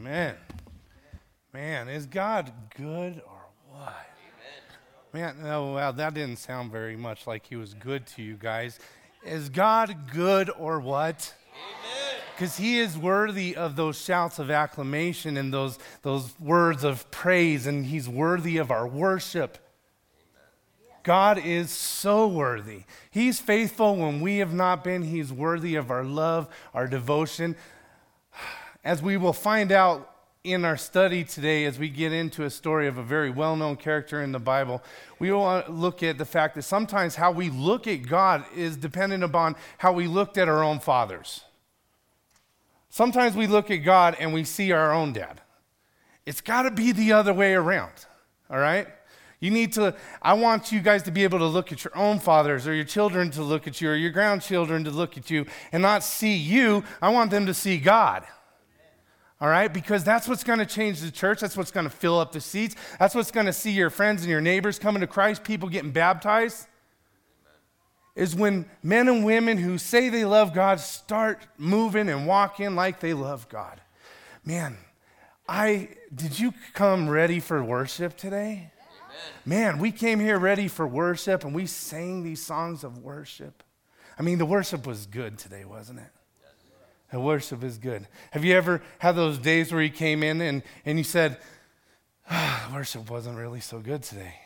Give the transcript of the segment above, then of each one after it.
Amen. Man, is God good or what? Man, oh, wow, that didn't sound very much like he was good to you guys. Is God good or what? Because he is worthy of those shouts of acclamation and those words of praise, and he's worthy of our worship. God is so worthy. He's faithful when we have not been. He's worthy of our love, our devotion. As we will find out in our study today, as we get into a story of a very well-known character in the Bible, we will look at the fact that sometimes how we look at God is dependent upon how we looked at our own fathers. Sometimes we look at God and we see our own dad. It's got to be the other way around, all right? I want you guys to be able to look at your own fathers, or your children to look at you, or your grandchildren to look at you and not see you. I want them to see God. All right? Because that's what's going to change the church. That's what's going to fill up the seats. That's what's going to see your friends and your neighbors coming to Christ, people getting baptized. Is when men and women who say they love God start moving and walking like they love God. Man, did you come ready for worship today? Man, we came here ready for worship, and we sang these songs of worship. I mean, the worship was good today, wasn't it? The worship is good. Have you ever had those days where you came in and you said, worship wasn't really so good today?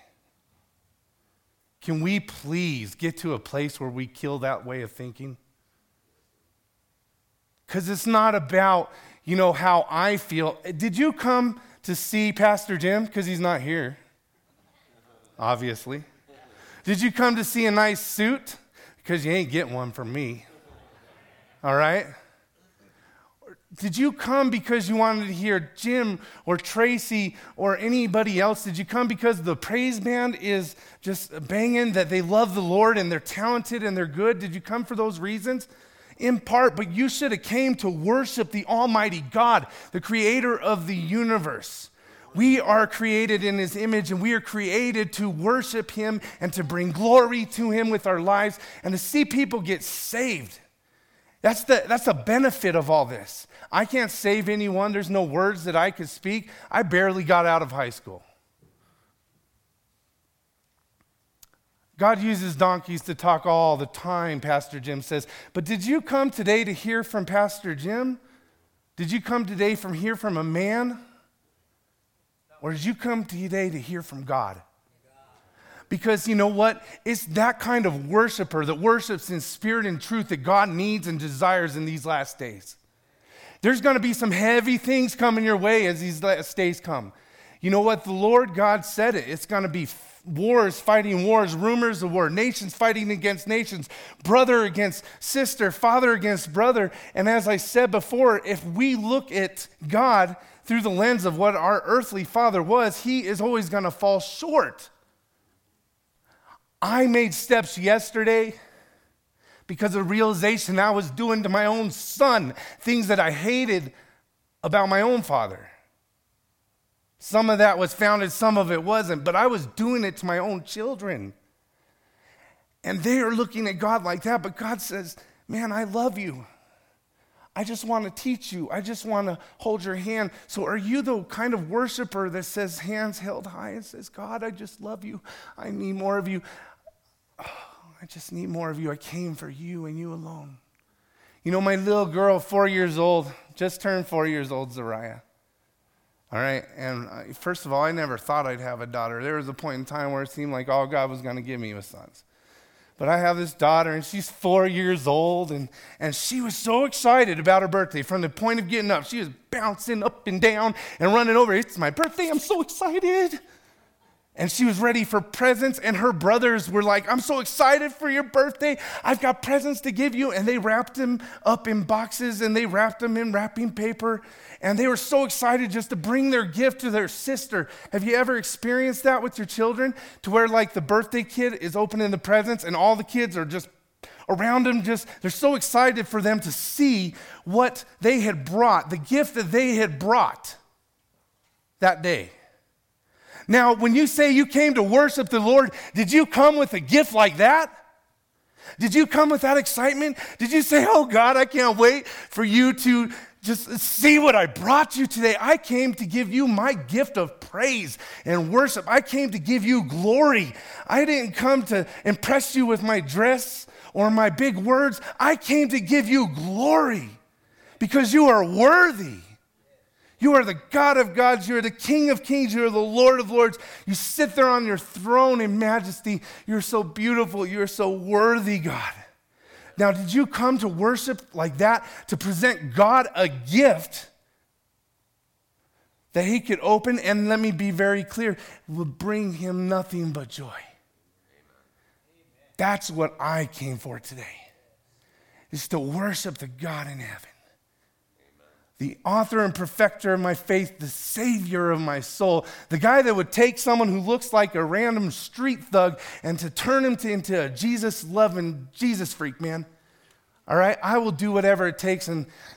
Can we please get to a place where we kill that way of thinking? Because it's not about, how I feel. Did you come to see Pastor Jim? Because he's not here. Obviously. Did you come to see a nice suit? Because you ain't getting one from me. All right? Did you come because you wanted to hear Jim or Tracy or anybody else? Did you come because the praise band is just banging, that they love the Lord and they're talented and they're good? Did you come for those reasons? In part, but you should have came to worship the Almighty God, the creator of the universe. We are created in his image, and we are created to worship him and to bring glory to him with our lives and to see people get saved. That's the benefit of all this. I can't save anyone. There's no words that I could speak. I barely got out of high school. God uses donkeys to talk all the time, Pastor Jim says. But did you come today to hear from Pastor Jim? Did you come today to hear from a man? Or did you come today to hear from God? Because you know what? It's that kind of worshiper that worships in spirit and truth that God needs and desires in these last days. There's going to be some heavy things coming your way as these last days come. You know what? The Lord God said it. It's going to be wars fighting wars, rumors of war, nations fighting against nations, brother against sister, father against brother. And as I said before, if we look at God through the lens of what our earthly father was, he is always going to fall short. I made steps yesterday because of the realization I was doing to my own son things that I hated about my own father. Some of that was founded, some of it wasn't, but I was doing it to my own children. And they are looking at God like that, but God says, man, I love you. I just want to teach you. I just want to hold your hand. So are you the kind of worshiper that says, hands held high, and says, God, I just love you. I need more of you. I just need more of you. I came for you and you alone. You know, my little girl, 4 years old, just turned 4 years old, Zariah. All right, and first of all, I never thought I'd have a daughter. There was a point in time where it seemed like all God was going to give me was sons. But I have this daughter, and she's 4 years old, and she was so excited about her birthday. From the point of getting up, she was bouncing up and down and running over. It's my birthday, I'm so excited. And she was ready for presents, and her brothers were like, I'm so excited for your birthday. I've got presents to give you. And they wrapped them up in boxes, and they wrapped them in wrapping paper. And they were so excited just to bring their gift to their sister. Have you ever experienced that with your children? To where like the birthday kid is opening the presents, and all the kids are just around them, they're so excited for them to see what they had brought, the gift that they had brought that day. Now, when you say you came to worship the Lord, did you come with a gift like that? Did you come with that excitement? Did you say, oh God, I can't wait for you to just see what I brought you today. I came to give you my gift of praise and worship. I came to give you glory. I didn't come to impress you with my dress or my big words. I came to give you glory because you are worthy. You are the God of gods. You are the King of kings. You are the Lord of lords. You sit there on your throne in majesty. You're so beautiful. You are so worthy, God. Now, did you come to worship like that, to present God a gift that he could open? And let me be very clear, would bring him nothing but joy. Amen. That's what I came for today, is to worship the God in heaven. The author and perfecter of my faith, the savior of my soul, the guy that would take someone who looks like a random street thug and to turn him into a Jesus-loving Jesus freak, man. All right? I will do whatever it takes,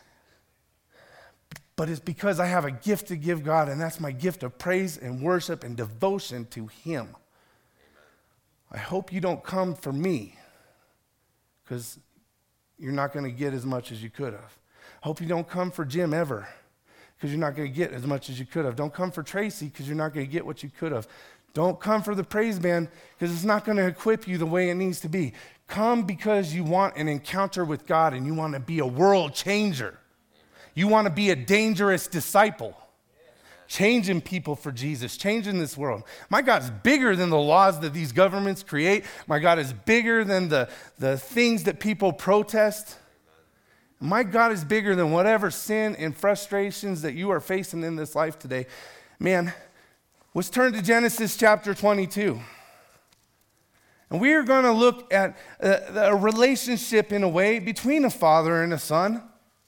but it's because I have a gift to give God, and that's my gift of praise and worship and devotion to him. Amen. I hope you don't come for me, because you're not going to get as much as you could have. I hope you don't come for Jim ever, because you're not going to get as much as you could have. Don't come for Tracy, because you're not going to get what you could have. Don't come for the praise band, because it's not going to equip you the way it needs to be. Come because you want an encounter with God and you want to be a world changer. You want to be a dangerous disciple. Changing people for Jesus, changing this world. My God is bigger than the laws that these governments create. My God is bigger than the things that people protest. My God is bigger than whatever sin and frustrations that you are facing in this life today. Man, let's turn to Genesis chapter 22. And we are going to look at a relationship in a way between a father and a son.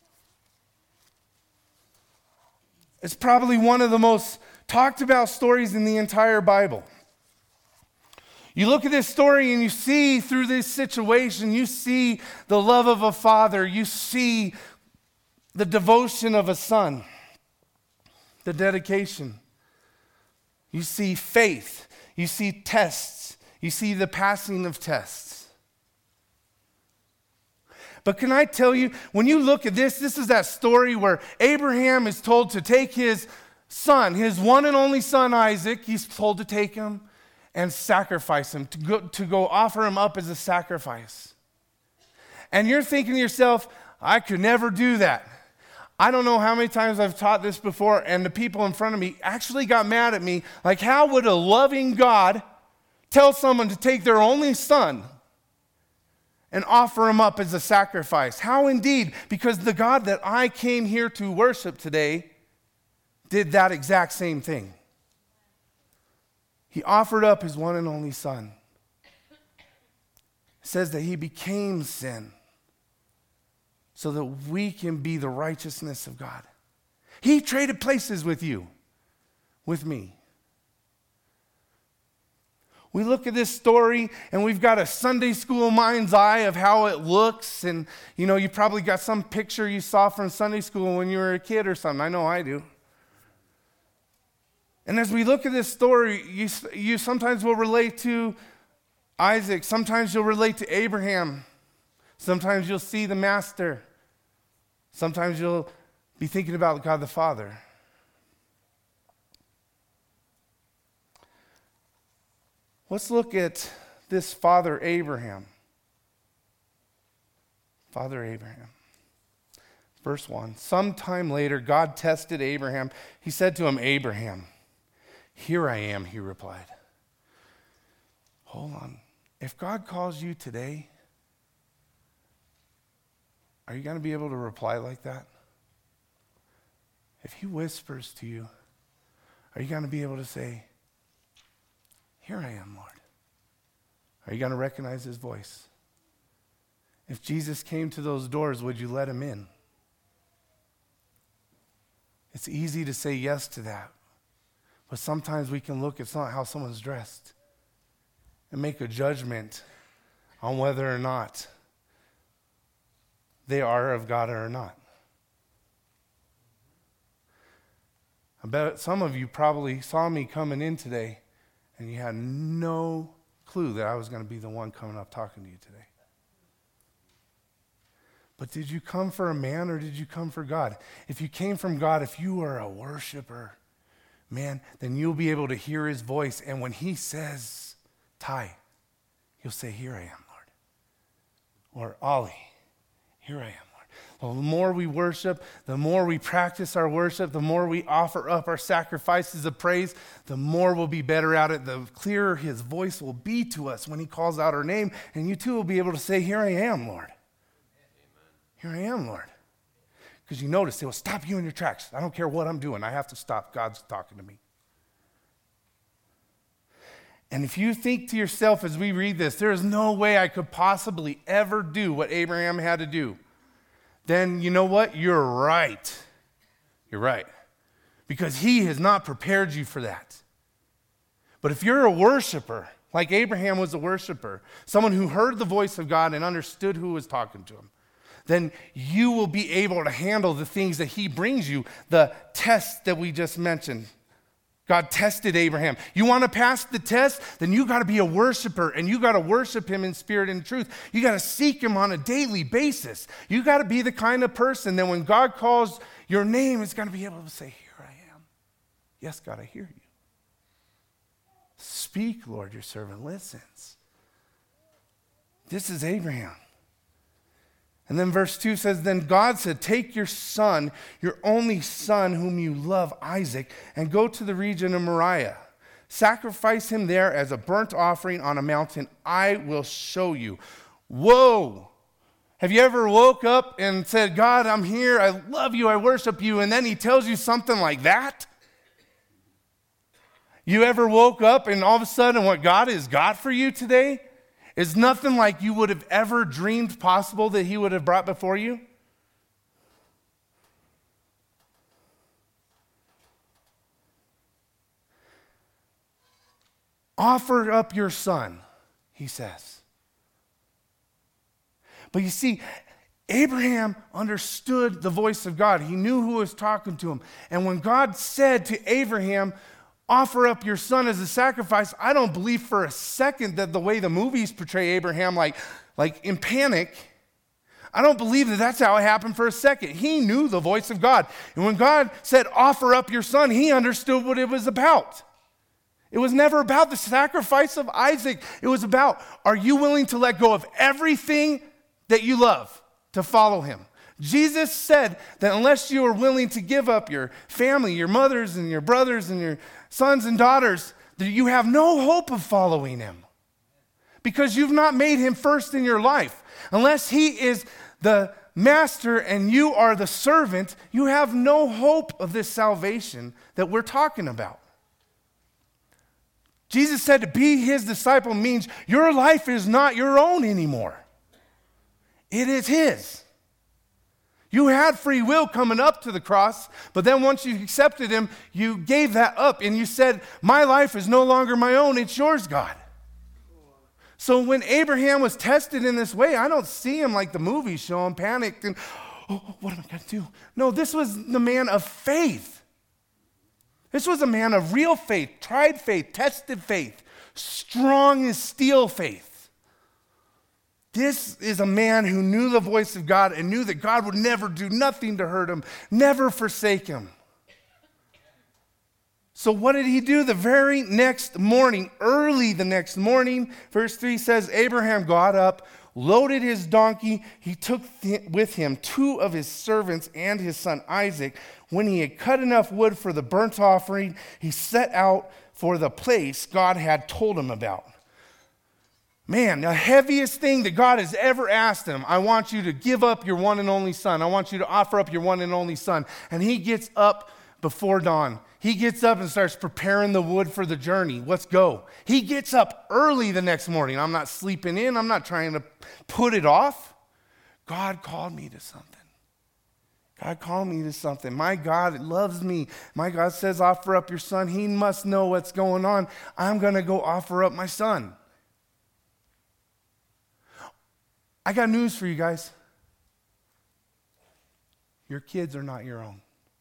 It's probably one of the most talked about stories in the entire Bible. You look at this story and you see through this situation, you see the love of a father, you see the devotion of a son, the dedication. You see faith, you see tests. You see the passing of tests. But can I tell you, when you look at this is that story where Abraham is told to take his son, his one and only son Isaac, he's told to take him and sacrifice him, to go offer him up as a sacrifice. And you're thinking to yourself, I could never do that. I don't know how many times I've taught this before, and the people in front of me actually got mad at me. Like, how would a loving God tell someone to take their only son and offer him up as a sacrifice? How indeed? Because the God that I came here to worship today did that exact same thing. He offered up his one and only son. It says that he became sin so that we can be the righteousness of God. He traded places with you, with me. We look at this story and we've got a Sunday school mind's eye of how it looks. And, you probably got some picture you saw from Sunday school when you were a kid or something. I know I do. And as we look at this story, you sometimes will relate to Isaac. Sometimes you'll relate to Abraham. Sometimes you'll see the master. Sometimes you'll be thinking about God the Father. Let's look at this Father Abraham. Father Abraham. Verse 1. Sometime later, God tested Abraham. He said to him, Abraham, here I am, he replied. Hold on. If God calls you today, are you going to be able to reply like that? If he whispers to you, are you going to be able to say, here I am, Lord? Are you going to recognize his voice? If Jesus came to those doors, would you let him in? It's easy to say yes to that. But sometimes we can look at how someone's dressed and make a judgment on whether or not they are of God or not. I bet some of you probably saw me coming in today and you had no clue that I was going to be the one coming up talking to you today. But did you come for a man or did you come for God? If you came from God, if you are a worshiper, man, then you'll be able to hear his voice. And when he says, Ty, you'll say, here I am, Lord. Or Ollie, here I am, Lord. Well, the more we worship, the more we practice our worship, the more we offer up our sacrifices of praise, the more we'll be better at it, the clearer his voice will be to us when he calls out our name. And you too will be able to say, here I am, Lord. Here I am, Lord. Because you notice, it will stop you in your tracks. I don't care what I'm doing. I have to stop. God's talking to me. And if you think to yourself as we read this, there is no way I could possibly ever do what Abraham had to do, then you know what? You're right. You're right. Because he has not prepared you for that. But if you're a worshiper, like Abraham was a worshiper, someone who heard the voice of God and understood who was talking to him, then you will be able to handle the things that he brings you, the tests that we just mentioned. God tested Abraham. You want to pass the test? Then you got to be a worshiper, and you got to worship him in spirit and truth. You got to seek him on a daily basis. You got to be the kind of person that when God calls your name, it's going to be able to say, here I am. Yes, God, I hear you. Speak, Lord, your servant listens. This is Abraham. And then verse 2 says, then God said, take your son, your only son whom you love, Isaac, and go to the region of Moriah. Sacrifice him there as a burnt offering on a mountain I will show you. Whoa! Have you ever woke up and said, God, I'm here, I love you, I worship you, and then he tells you something like that? You ever woke up and all of a sudden what God has got for you today is nothing like you would have ever dreamed possible that he would have brought before you? Offer up your son, he says. But you see, Abraham understood the voice of God. He knew who was talking to him. And when God said to Abraham, offer up your son as a sacrifice, I don't believe for a second that the way the movies portray Abraham, like in panic, I don't believe that that's how it happened for a second. He knew the voice of God. And when God said, offer up your son, he understood what it was about. It was never about the sacrifice of Isaac. It was about, are you willing to let go of everything that you love to follow him? Jesus said that unless you are willing to give up your family, your mothers and your brothers and your sons and daughters, that you have no hope of following him because you've not made him first in your life. Unless he is the master and you are the servant, you have no hope of this salvation that we're talking about. Jesus said to be his disciple means your life is not your own anymore. It is his. You had free will coming up to the cross, but then once you accepted him, you gave that up and you said, my life is no longer my own, it's yours, God. So when Abraham was tested in this way, I don't see him like the movies show him panicked and, oh, what am I going to do? No, this was the man of faith. This was a man of real faith, tried faith, tested faith, strong as steel faith. This is a man who knew the voice of God and knew that God would never do nothing to hurt him, never forsake him. So what did he do the very next morning? Early the next morning, verse 3 says, Abraham got up, loaded his donkey. He took with him 2 of his servants and his son Isaac. When he had cut enough wood for the burnt offering, he set out for the place God had told him about. Man, the heaviest thing that God has ever asked him, I want you to give up your one and only son. I want you to offer up your one and only son. And he gets up before dawn. He gets up and starts preparing the wood for the journey. Let's go. He gets up early the next morning. I'm not sleeping in. I'm not trying to put it off. God called me to something. God called me to something. My God loves me. My God says, offer up your son. He must know what's going on. I'm going to go offer up my son. I got news for you guys. Your kids are not your own.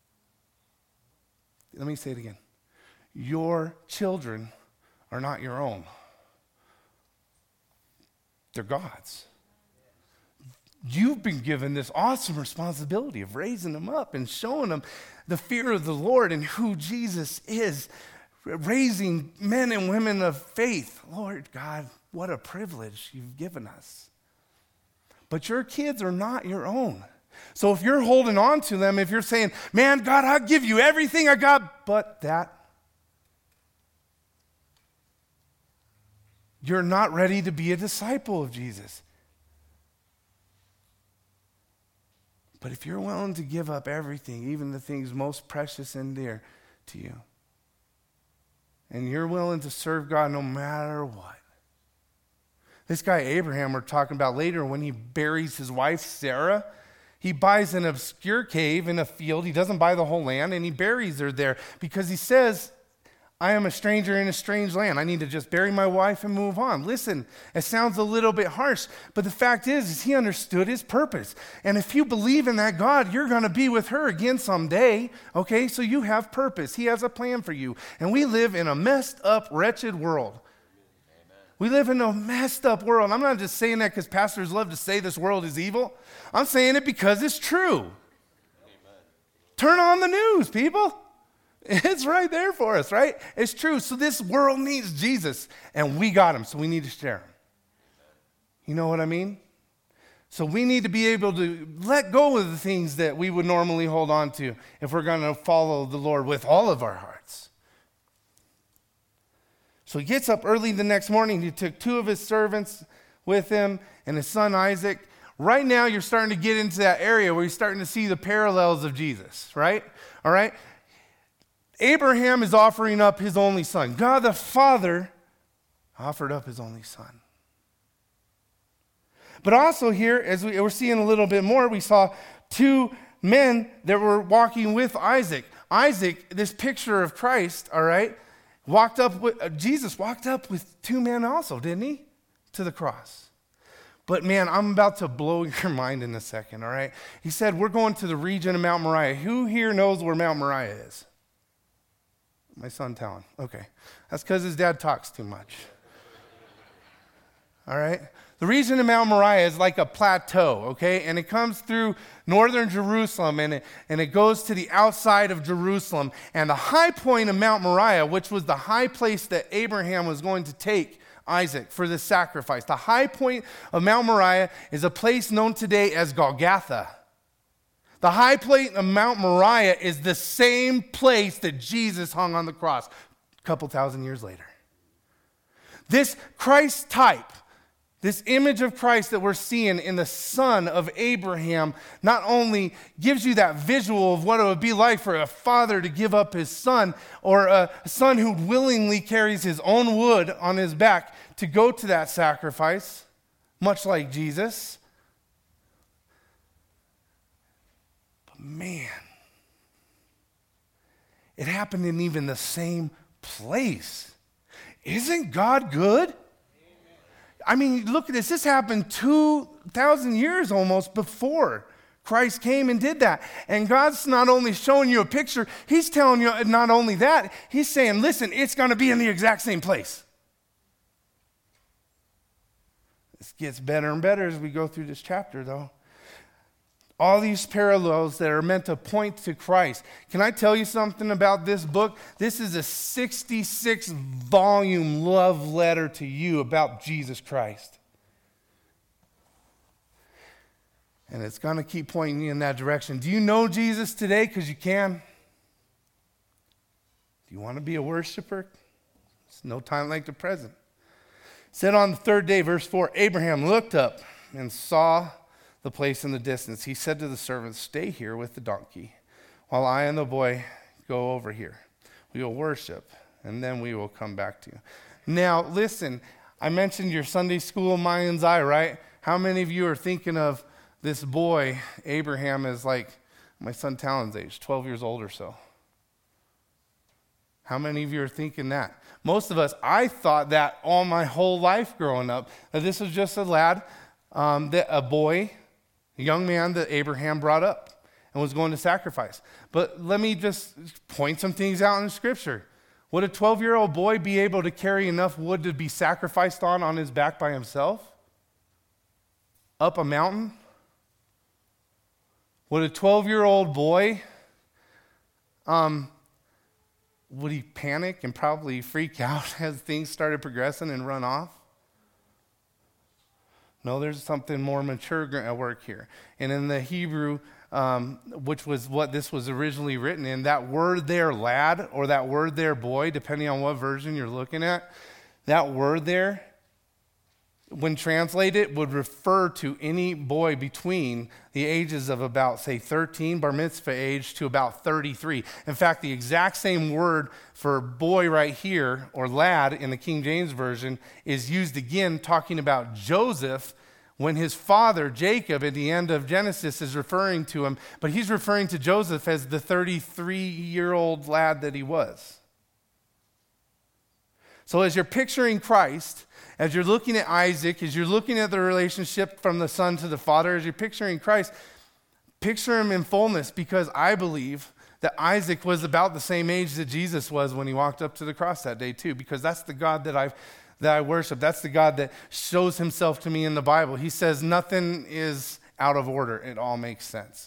Let me say it again. Your children are not your own. They're God's. you've been given this awesome responsibility of raising them up and showing them the fear of the Lord and who Jesus is, raising men and women of faith. Lord God, what a privilege you've given us. But your kids are not your own. So if you're holding on to them, if you're saying, man, God, I'll give you everything I got but that, you're not ready to be a disciple of Jesus. But if you're willing to give up everything, even the things most precious and dear to you, and you're willing to serve God no matter what. This guy Abraham we're talking about later, when he buries his wife Sarah, he buys an obscure cave in a field. He doesn't buy the whole land, and he buries her there because he says, I am a stranger in a strange land. I need to just bury my wife and move on. Listen, it sounds a little bit harsh, but the fact is he understood his purpose. And if you believe in that God, you're going to be with her again someday, okay? So you have purpose. He has a plan for you. And we live in a messed up, wretched world. Amen. We live in a messed up world. I'm not just saying that because pastors love to say this world is evil. I'm saying it because it's true. Amen. Turn on the news, people. It's right there for us, right? It's true. So this world needs Jesus, and we got him, so we need to share him. You know what I mean? So we need to be able to let go of the things that we would normally hold on to if we're going to follow the Lord with all of our hearts. So he gets up early the next morning. He took 2 of his servants with him and his son Isaac. Right now, you're starting to get into that area where you're starting to see the parallels of Jesus, right? All right? Abraham is offering up his only son. God the Father offered up his only son. But also here, as we're seeing a little bit more, we saw 2 men that were walking with Isaac. Isaac, this picture of Christ, all right, Jesus walked up with 2 men also, didn't he? To the cross. But man, I'm about to blow your mind in a second, all right? He said, we're going to the region of Mount Moriah. Who here knows where Mount Moriah is? My son Talon. Okay. That's because his dad talks too much. All right? The region of Mount Moriah is like a plateau, okay? And it comes through northern Jerusalem, and it goes to the outside of Jerusalem. And the high point of Mount Moriah, which was the high place that Abraham was going to take Isaac for the sacrifice. The high point of Mount Moriah is a place known today as Golgotha. The high point of Mount Moriah is the same place that Jesus hung on the cross a couple thousand years later. This Christ type, this image of Christ that we're seeing in the son of Abraham, not only gives you that visual of what it would be like for a father to give up his son, or a son who willingly carries his own wood on his back to go to that sacrifice, much like Jesus. Man, it happened in even the same place. Isn't God good? Amen. I mean, look at this. This happened 2,000 years almost before Christ came and did that. And God's not only showing you a picture, he's telling you not only that, he's saying, listen, it's going to be in the exact same place. This gets better and better as we go through this chapter, though. All these parallels that are meant to point to Christ. Can I tell you something about this book? This is a 66-volume love letter to you about Jesus Christ. And it's going to keep pointing you in that direction. Do you know Jesus today? Because you can. Do you want to be a worshiper? It's no time like the present. It said on the 3rd day, verse 4, Abraham looked up and saw the place in the distance. He said to the servants, stay here with the donkey while I and the boy go over here. We will worship, and then we will come back to you. Now, listen, I mentioned your Sunday school mind's eye, right? How many of you are thinking of this boy, Abraham, as like my son Talon's age, 12 years old or so? How many of you are thinking that? Most of us, I thought that all my whole life growing up, that this was just a lad, a boy, a young man that Abraham brought up and was going to sacrifice. But let me just point some things out in Scripture. Would a 12-year-old boy be able to carry enough wood to be sacrificed on his back by himself? Up a mountain? Would a 12-year-old boy, would he panic and probably freak out as things started progressing and run off? No, there's something more mature at work here. And in the Hebrew, which was what this was originally written in, that word there, lad, or that word there, boy, depending on what version you're looking at, that word there, when translated, would refer to any boy between the ages of about, say, 13, bar mitzvah age, to about 33. In fact, the exact same word for boy right here, or lad in the King James Version, is used again talking about Joseph when his father, Jacob, at the end of Genesis is referring to him, but he's referring to Joseph as the 33-year-old lad that he was. So as you're picturing Christ, as you're looking at Isaac, as you're looking at the relationship from the son to the father, as you're picturing Christ, picture him in fullness, because I believe that Isaac was about the same age that Jesus was when he walked up to the cross that day too, because that's the God that I worship. That's the God that shows himself to me in the Bible. He says nothing is out of order. It all makes sense.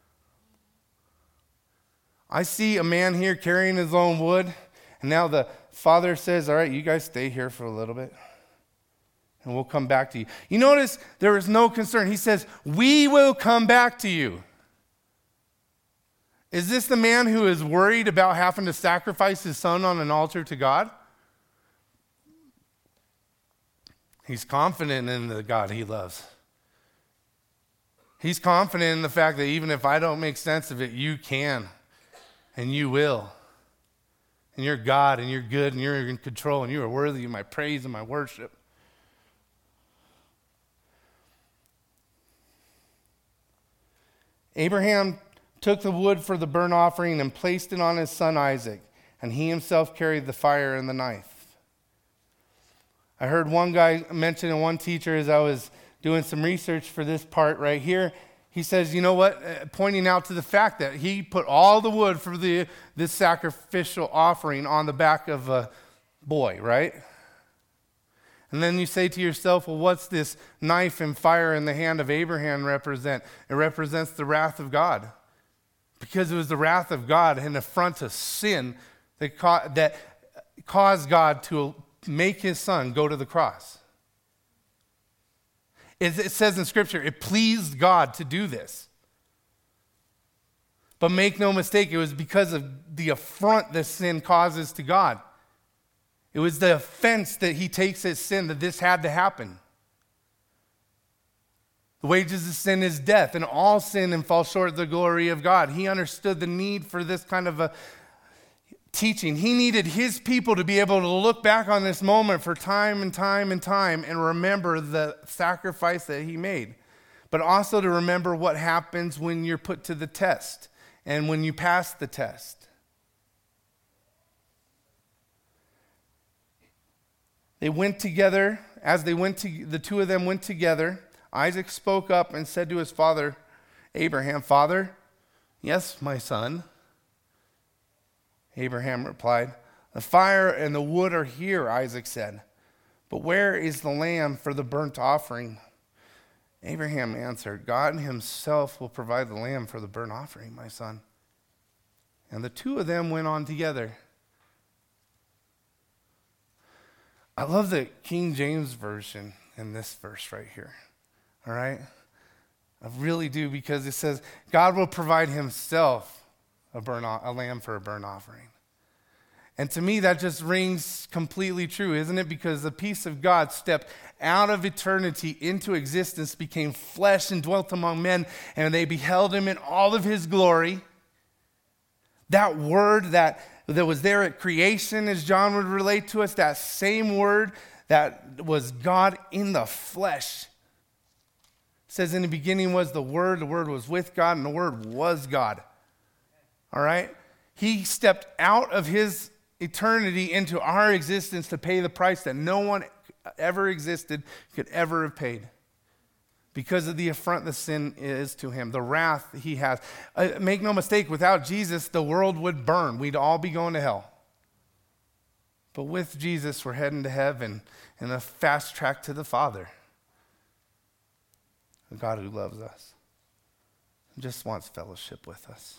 I see a man here carrying his own wood, and now the father says, all right, you guys stay here for a little bit, and we'll come back to you. You notice there is no concern. He says, we will come back to you. Is this the man who is worried about having to sacrifice his son on an altar to God? He's confident in the God he loves. He's confident in the fact that even if I don't make sense of it, you can, and you will. And you're God, and you're good, and you're in control, and you are worthy of my praise and my worship. Abraham took the wood for the burnt offering and placed it on his son Isaac, and he himself carried the fire and the knife. I heard one guy mention, and one teacher, as I was doing some research for this part right here, he says, you know what, pointing out to the fact that he put all the wood for this sacrificial offering on the back of a boy, right? And then you say to yourself, well, what's this knife and fire in the hand of Abraham represent? It represents the wrath of God. Because it was the wrath of God and affront of sin that caused God to make his son go to the cross. It says in Scripture, it pleased God to do this. But make no mistake, it was because of the affront that sin causes to God. It was the offense that he takes as sin that this had to happen. The wages of sin is death, and all sin and fall short of the glory of God. He understood the need for this kind of a teaching. He needed his people to be able to look back on this moment for time and time and time and remember the sacrifice that he made, but also to remember what happens when you're put to the test and when you pass the test. They went together. As the two of them went together, Isaac spoke up and said to his father, Abraham, Father, yes, my son. Abraham replied, the fire and the wood are here, Isaac said, but where is the lamb for the burnt offering? Abraham answered, God himself will provide the lamb for the burnt offering, my son. And the two of them went on together. I love the King James Version in this verse right here. All right? I really do, because it says, God will provide himself a lamb for a burnt offering. And to me, that just rings completely true, isn't it? Because the peace of God stepped out of eternity into existence, became flesh and dwelt among men, and they beheld him in all of his glory. That word that was there at creation, as John would relate to us, that same word that was God in the flesh. It says in the beginning was the Word was with God, and the Word was God. All right? He stepped out of his eternity into our existence to pay the price that no one ever existed could ever have paid. Because of the affront the sin is to him, the wrath he has. Make no mistake, without Jesus, the world would burn. We'd all be going to hell. But with Jesus, we're heading to heaven in a fast track to the Father. A God who loves us. just wants fellowship with us.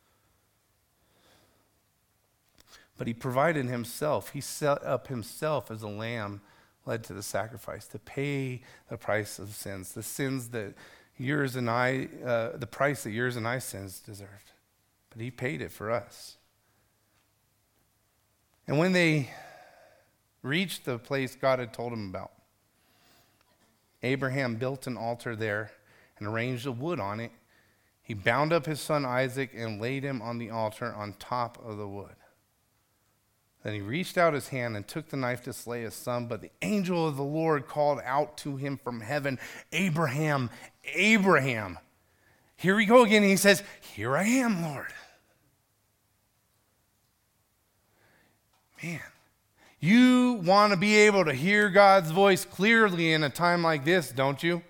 But he provided himself. He set up himself as a lamb led to the sacrifice to pay the price of sins, the sins that yours and I, the price that yours and I sins deserved. But he paid it for us. And when they reached the place God had told him about, Abraham built an altar there and arranged the wood on it. He bound up his son Isaac and laid him on the altar on top of the wood. Then he reached out his hand and took the knife to slay his son, but the angel of the Lord called out to him from heaven, Abraham, Abraham. Here we go again. And he says, here I am, Lord. Man, you want to be able to hear God's voice clearly in a time like this, don't you?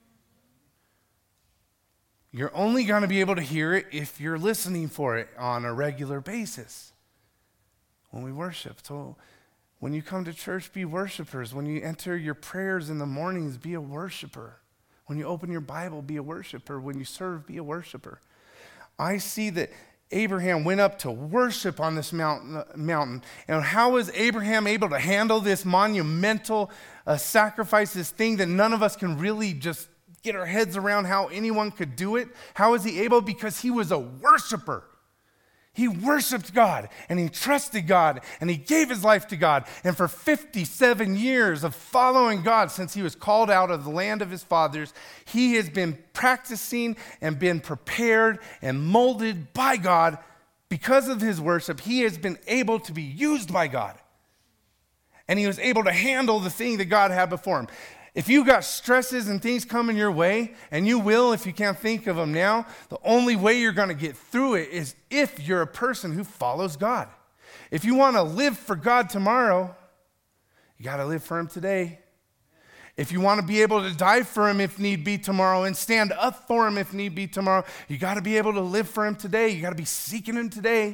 You're only going to be able to hear it if you're listening for it on a regular basis. When we worship. So when you come to church, be worshipers. When you enter your prayers in the mornings, be a worshiper. When you open your Bible, be a worshiper. When you serve, be a worshiper. I see that Abraham went up to worship on this mountain. And how was Abraham able to handle this monumental sacrifice, this thing that none of us can really just get our heads around how anyone could do it? How was he able? Because he was a worshiper. He worshiped God, and he trusted God, and he gave his life to God. And for 57 years of following God, since he was called out of the land of his fathers, he has been practicing and been prepared and molded by God. Because of his worship, he has been able to be used by God. And he was able to handle the thing that God had before him. If you got stresses and things coming your way, and you will if you can't think of them now, the only way you're going to get through it is if you're a person who follows God. If you want to live for God tomorrow, you got to live for him today. If you want to be able to die for him if need be tomorrow and stand up for him if need be tomorrow, you got to be able to live for him today. You got to be seeking him today.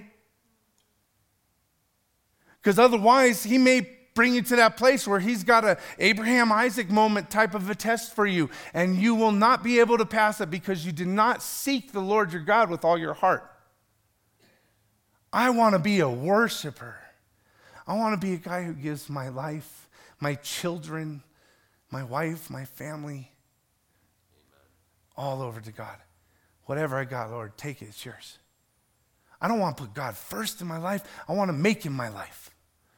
Because otherwise, he may bring you to that place where he's got a Abraham, Isaac moment type of a test for you, and you will not be able to pass it because you did not seek the Lord your God with all your heart. I want to be a worshiper. I want to be a guy who gives my life, my children, my wife, my family, all over to God. Whatever I got, Lord, take it, it's yours. I don't want to put God first in my life. I want to make him my life.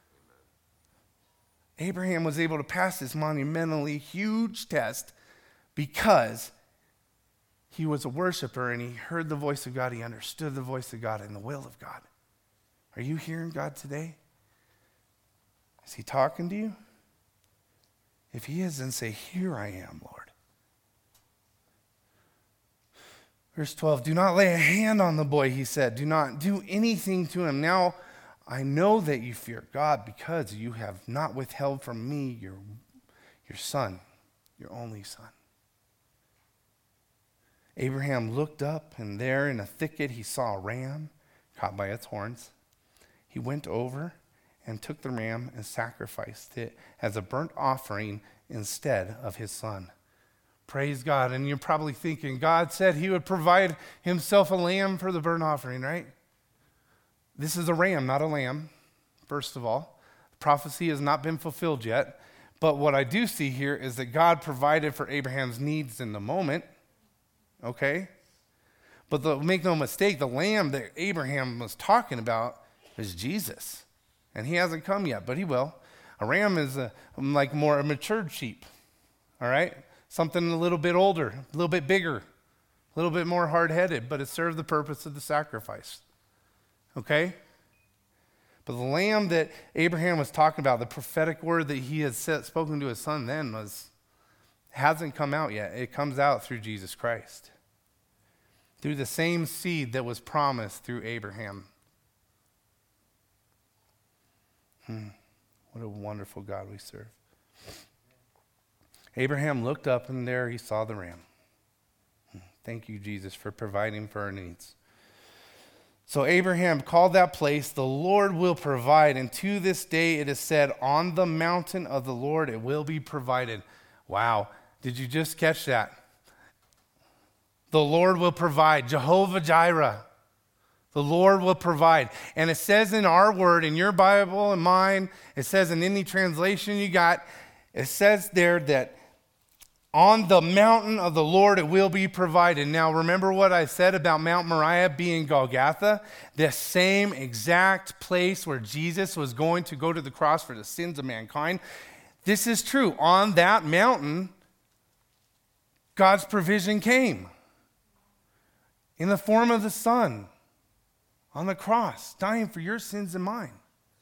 Abraham was able to pass this monumentally huge test because he was a worshiper and he heard the voice of God. He understood the voice of God and the will of God. Are you hearing God today? Is he talking to you? If he is, then say, here I am, Lord. Verse 12, do not lay a hand on the boy, he said. Do not do anything to him. Now, I know that you fear God because you have not withheld from me your son, your only son. Abraham looked up, and there in a thicket he saw a ram caught by its horns. He went over and took the ram and sacrificed it as a burnt offering instead of his son. Praise God. And you're probably thinking, God said he would provide himself a lamb for the burnt offering, right? This is a ram, not a lamb, first of all. Prophecy has not been fulfilled yet. But what I do see here is that God provided for Abraham's needs in the moment. Okay? But make no mistake, the lamb that Abraham was talking about is Jesus. And he hasn't come yet, but he will. A ram is like more a matured sheep. All right? Something a little bit older, a little bit bigger, a little bit more hard-headed, but it served the purpose of the sacrifice. Okay? But the lamb that Abraham was talking about, the prophetic word that he had spoken to his son then hasn't come out yet. It comes out through Jesus Christ. Through the same seed that was promised through Abraham. What a wonderful God we serve. Abraham looked up and there he saw the ram. Thank you, Jesus, for providing for our needs. So Abraham called that place, the Lord will provide. And to this day it is said, on the mountain of the Lord it will be provided. Wow. Did you just catch that? The Lord will provide. Jehovah Jireh. The Lord will provide. And it says in our word, in your Bible and mine, it says in any translation you got, it says there that on the mountain of the Lord it will be provided. Now remember what I said about Mount Moriah being Golgotha? The same exact place where Jesus was going to go to the cross for the sins of mankind. This is true. On that mountain, God's provision came in the form of the Son on the cross, dying for your sins and mine.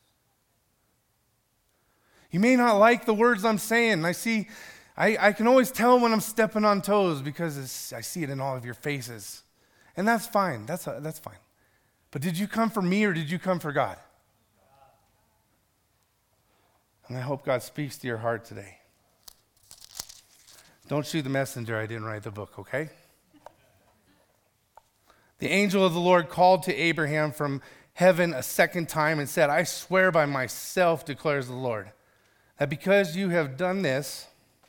You may not like the words I'm saying. I can always tell when I'm stepping on toes because I see it in all of your faces. And that's fine. That's fine. But did you come for me or did you come for God? And I hope God speaks to your heart today. Don't shoot the messenger. I didn't write the book, okay? The angel of the Lord called to Abraham from heaven a second time and said, I swear by myself, declares the Lord, that because you have done this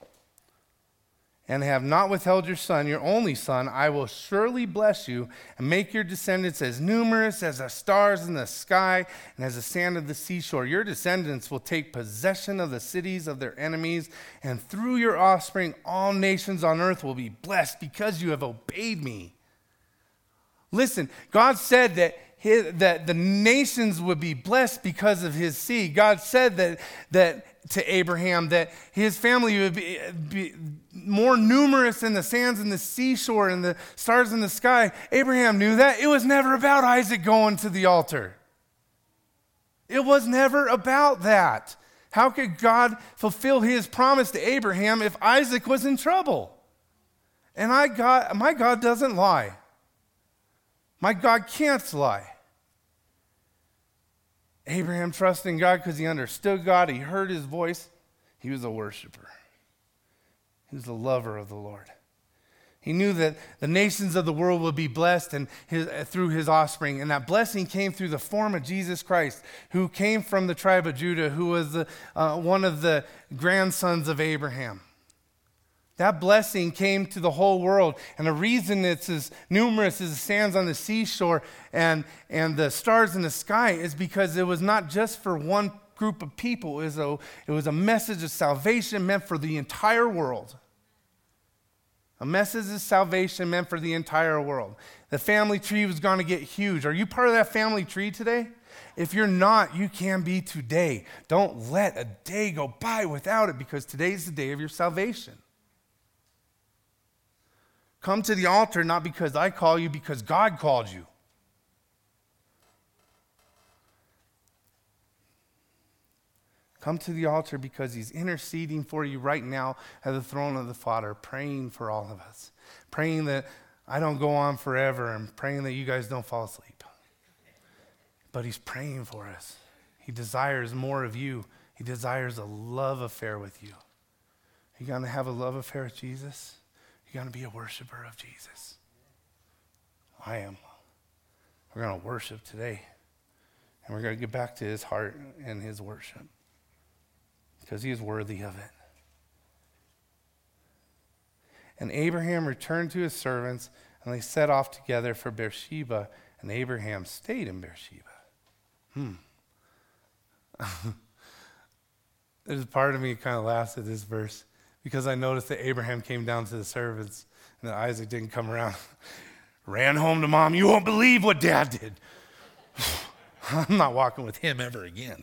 and have not withheld your son, your only son, I will surely bless you and make your descendants as numerous as the stars in the sky and as the sand of the seashore. Your descendants will take possession of the cities of their enemies, and through your offspring, all nations on earth will be blessed because you have obeyed me. Listen, God said that the nations would be blessed because of his seed. God said that to Abraham that his family would be more numerous than the sands in the seashore and the stars in the sky. Abraham knew that. It was never about Isaac going to the altar. It was never about that. How could God fulfill his promise to Abraham if Isaac was in trouble? And my God doesn't lie. My God can't lie. Abraham trusted in God because he understood God. He heard his voice. He was a worshiper. He was a lover of the Lord. He knew that the nations of the world would be blessed through his offspring. And that blessing came through the form of Jesus Christ, who came from the tribe of Judah, who was one of the grandsons of Abraham. That blessing came to the whole world. And the reason it's as numerous as the sands on the seashore and the stars in the sky is because it was not just for one group of people. It was a message of salvation meant for the entire world. A message of salvation meant for the entire world. The family tree was going to get huge. Are you part of that family tree today? If you're not, you can be today. Don't let a day go by without it, because today's the day of your salvation. Come to the altar not because I call you, because God called you. Come to the altar because he's interceding for you right now at the throne of the Father, praying for all of us, praying that I don't go on forever, and praying that you guys don't fall asleep. But he's praying for us. He desires more of you. He desires a love affair with you. Are you going to have a love affair with Jesus? You're going to be a worshiper of Jesus. I am. We're going to worship today. And we're going to get back to his heart and his worship, because he is worthy of it. And Abraham returned to his servants, and they set off together for Beersheba, and Abraham stayed in Beersheba. There's a part of me that kind of laughs at this verse, because I noticed that Abraham came down to the servants and that Isaac didn't come around. Ran home to mom. You won't believe what dad did. I'm not walking with him ever again.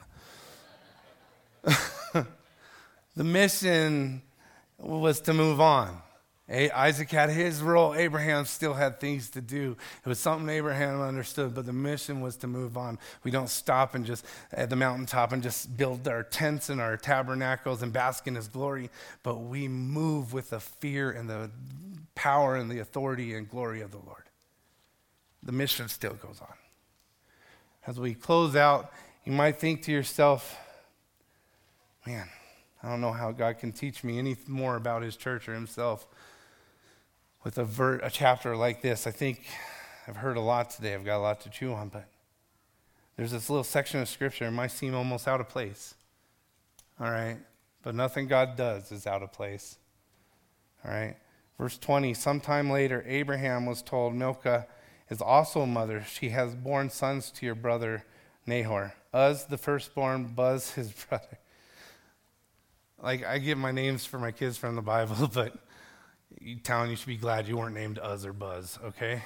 The mission was to move on. Isaac had his role. Abraham still had things to do. It was something Abraham understood, but the mission was to move on. We don't stop and just at the mountaintop and just build our tents and our tabernacles and bask in his glory, but we move with the fear and the power and the authority and glory of the Lord. The mission still goes on. As we close out, you might think to yourself, man, I don't know how God can teach me any more about his church or himself with a chapter like this. I think I've heard a lot today. I've got a lot to chew on, but there's this little section of scripture. It might seem almost out of place. All right? But nothing God does is out of place. All right? Verse 20, sometime later, Abraham was told, Milcah is also a mother. She has borne sons to your brother Nahor. Uz, the firstborn, Buz, his brother. Like, I get my names for my kids from the Bible, but Talon, you should be glad you weren't named Uz or Buzz, okay?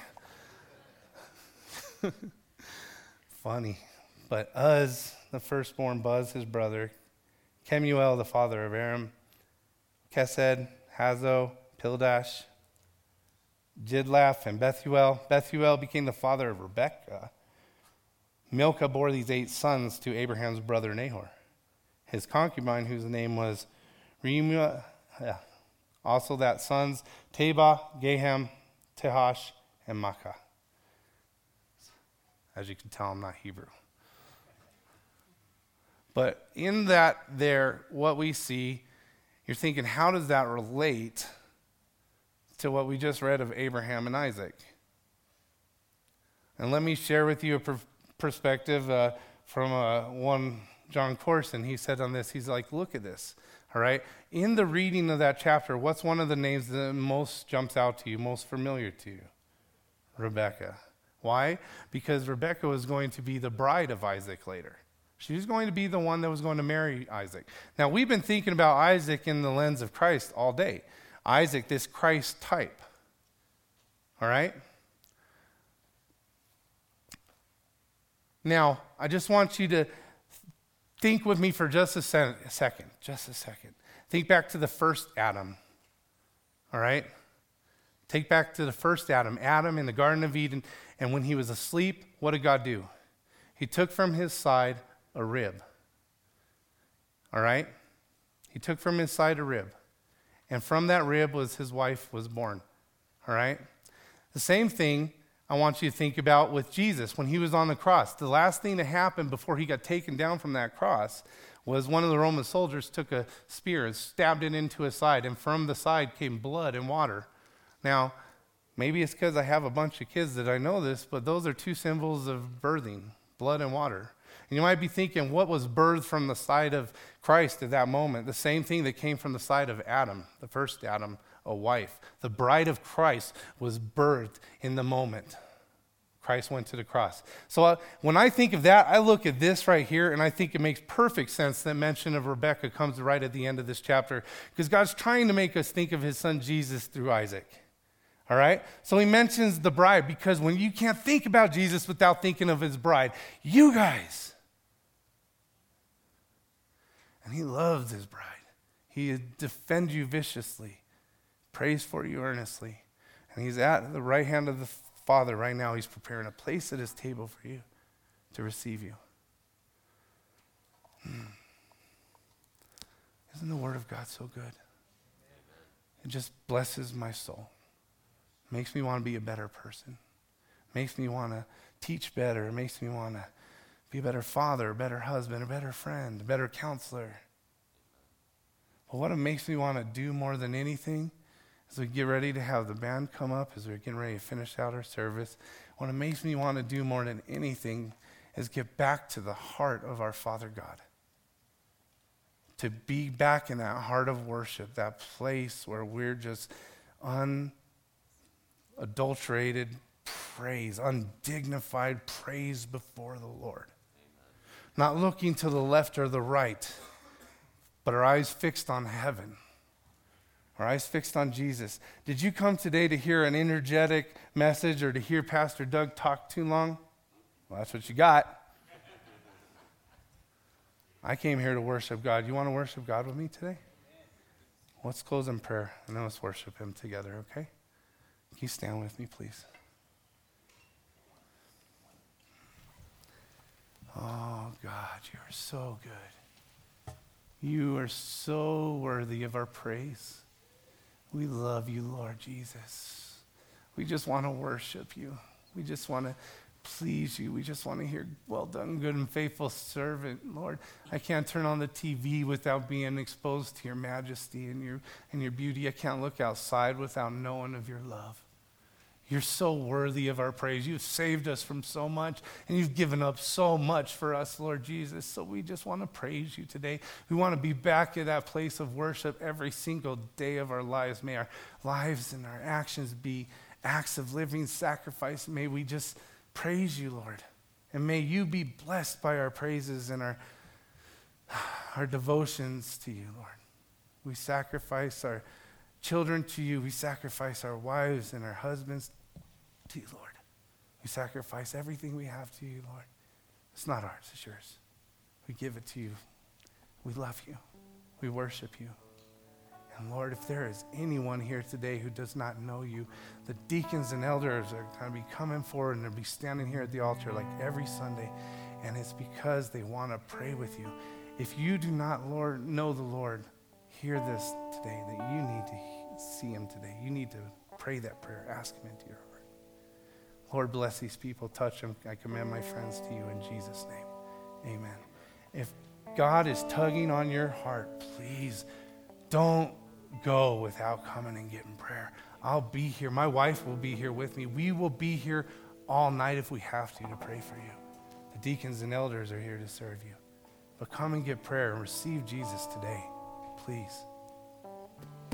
Funny. But Uz, the firstborn, Buz, his brother, Kemuel, the father of Aram, Kesed, Hazo, Pildash, Jidlaph, and Bethuel. Bethuel became the father of Rebekah. Milcah bore these 8 sons to Abraham's brother Nahor. His concubine, whose name was Reumah, also that sons Tabah, Gaham, Tehash, and Makkah. As you can tell, I'm not Hebrew. But in that there, what we see, you're thinking, how does that relate to what we just read of Abraham and Isaac? And let me share with you a perspective from one John Corson. He said on this, he's like, look at this, all right? In the reading of that chapter, what's one of the names that most jumps out to you, most familiar to you? Rebekah. Why? Because Rebekah was going to be the bride of Isaac later. She was going to be the one that was going to marry Isaac. Now, we've been thinking about Isaac in the lens of Christ all day. Isaac, this Christ type. All right? Now, I just want you to think with me for just a second. Just a second. Think back to the first Adam. All right? Take back to the first Adam. Adam in the Garden of Eden. And when he was asleep, what did God do? He took from his side a rib. All right? He took from his side a rib. And from that rib was his wife was born. All right? The same thing I want you to think about with Jesus when he was on the cross. The last thing that happened before he got taken down from that cross was one of the Roman soldiers took a spear and stabbed it into his side, and from the side came blood and water. Now, maybe it's because I have a bunch of kids that I know this, but those are 2 symbols of birthing, blood and water. And you might be thinking, what was birthed from the side of Christ at that moment? The same thing that came from the side of Adam, the first Adam, a wife. The bride of Christ was birthed in the moment Christ went to the cross. So when I think of that, I look at this right here, and I think it makes perfect sense that mention of Rebekah comes right at the end of this chapter, because God's trying to make us think of his son Jesus through Isaac. All right? So he mentions the bride, because when you can't think about Jesus without thinking of his bride, you guys. And he loves his bride. He defends you viciously, prays for you earnestly. And he's at the right hand of the Father right now. He's preparing a place at his table for you to receive you. Isn't the word of God so good? It just blesses my soul. Makes me want to be a better person. Makes me want to teach better. It makes me want to be a better father, a better husband, a better friend, a better counselor. But what it makes me want to do more than anything, as we get ready to have the band come up, as we're getting ready to finish out our service, what it makes me want to do more than anything is get back to the heart of our Father God. To be back in that heart of worship, that place where we're just unadulterated praise, undignified praise before the Lord. Amen. Not looking to the left or the right, but our eyes fixed on heaven. Our eyes fixed on Jesus. Did you come today to hear an energetic message or to hear Pastor Doug talk too long? Well, that's what you got. I came here to worship God. You want to worship God with me today? Let's close in prayer, and then let's worship him together, okay? Can you stand with me, please? Oh, God, you are so good. You are so worthy of our praise. We love you, Lord Jesus. We just want to worship you. We just want to please you. We just want to hear, well done, good and faithful servant, Lord. I can't turn on the TV without being exposed to your majesty and your beauty. I can't look outside without knowing of your love. You're so worthy of our praise. You've saved us from so much, and you've given up so much for us, Lord Jesus. So we just want to praise you today. We want to be back at that place of worship every single day of our lives. May our lives and our actions be acts of living sacrifice. May we just praise you, Lord. And may you be blessed by our praises and our devotions to you, Lord. We sacrifice our children to you. We sacrifice our wives and our husbands to you, Lord. We sacrifice everything we have to you, Lord. It's not ours, it's yours. We give it to you. We love you. We worship you. And Lord, if there is anyone here today who does not know you, the deacons and elders are going to be coming forward and they'll be standing here at the altar like every Sunday. And it's because they want to pray with you. If you do not, Lord, know the Lord, hear this today, that you need to see him today. You need to pray that prayer. Ask him into your heart. Lord, bless these people. Touch them. I commend my friends to you in Jesus' name. Amen. If God is tugging on your heart, please don't go without coming and getting prayer. I'll be here. My wife will be here with me. We will be here all night if we have to pray for you. The deacons and elders are here to serve you. But come and get prayer and receive Jesus today, please.